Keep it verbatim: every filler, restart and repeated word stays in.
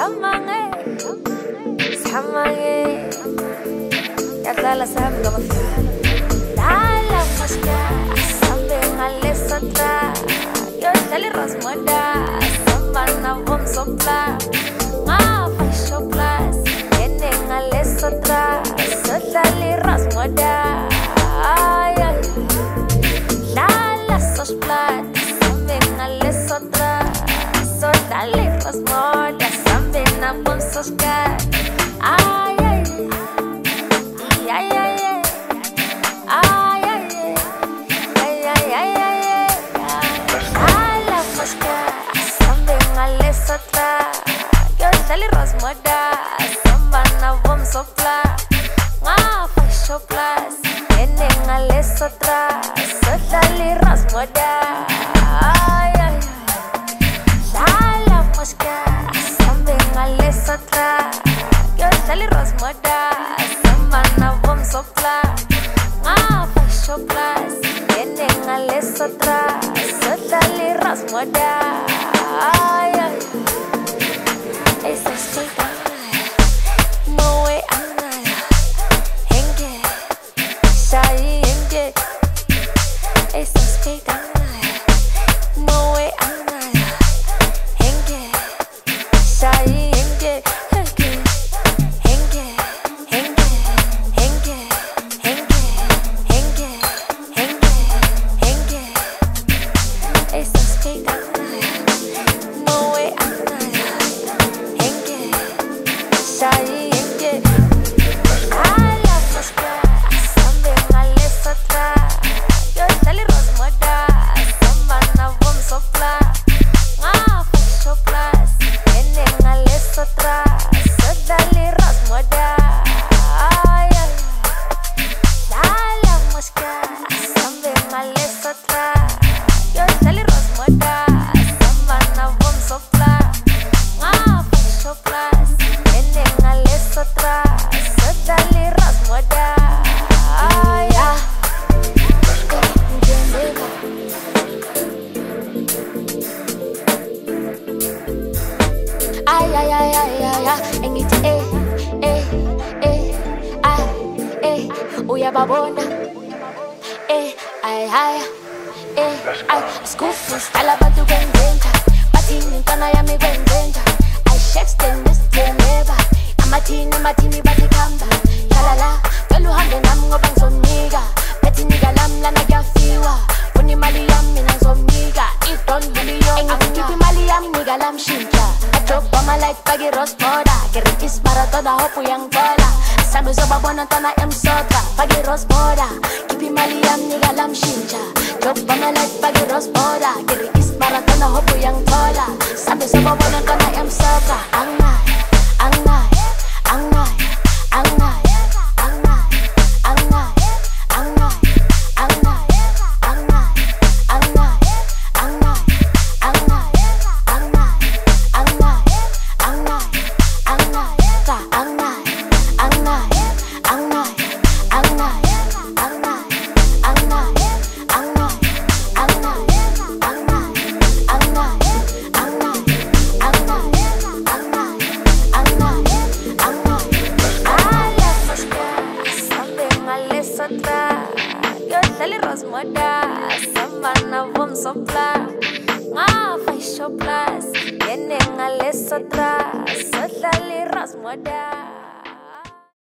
Samange, samange, yadala samga mafia. Dala maska, sambe ngale sotra. Yo dali rasmoda, samana vom sopla. Nga fasho plus, ene ngale sotra. So dali rasmoda, ay ay. Dala sos plat, sambe ngale sotra. So dali rasmoda, sambe na vom soska. Ay ay, ay ay ay. Ay, ay, ay, ay, ay, ay, ay, ay, la mosca, sambe ngale sotra, yo dali rasmoda, samba na vom sopla, nga fasho plus, ene ngale sotra, so dali rasmoda, ay, ay, ay, la mosca, sambe ngale sotra, yo dali rasmoda, samba na vom sopla. Ah, fasho plus, ene ngale sotra, so dali rasmoda. Ay, ay, esa skita, moe anaya, henge, shai henge. Esa skita, moe anaya, henge, shai henge, henge, henge, henge, henge, henge. Henge, henge, henge. Esa skita, moe anaya. Henge, shai henge. Ala mosca, sambe ngale sotra. Yo dali rasmoda, samba na vom sopla. Nga fasho plus, ene ngale sotra. So dali rasmoda. Ay, ay. Dala mosca, sambe ngale sotra. Yo dali rasmoda, samba na vom sopla. Nga fasho plus, ene ngale sotra. So dali rasmoda. Ay, ay. Ay, ay, ay, ay, ay, ay. Engithi eh, eh, eh, ay, eh, uyababona. Eh, ay, ay, eh, ay. Skufu style abantu kwenzenja, bathi intwana yami kwenzenja. I shake stainless never. Amathini amathini bathi khamba. Yalala, vele uhambe nami ngoba ngizomnika. Bethi nika lami lana kuyafiwa. Funa imali yami mina ngizomnika. It don't really yo. Angikhiphi imali yami nika lami shintsha. I drop on my life bagi rosmoda. Gerikis maratona hope uyangithola. Sami uzobabona ntwana emsotra. Bagi rosmoda. Khiphi imali yami nika lami shintsha. Drop on my life bagi rosmoda. Gerikis maratona hope uyangithola. Sami uzobabona ntwana emsotra. Angnaye, angnaye, angnaye, angnaye, angnaye, angnaye, angnaye, angnaye, angnaye, angnaye, angnaye, angnaye, angnaye, angnaye, angnaye, angnaye, ka angnaye, angnaye, angnaye, angnaye, angnaye, angnaye, angnaye, angnaye, angnaye, angnaye, angnaye, angnaye, angnaye. Ala mosca, sambe ngale sotra. Yo dali rasmoda, samba na vom sopla. Nga fasho plus, ene ngale sotra. So dali rasmoda.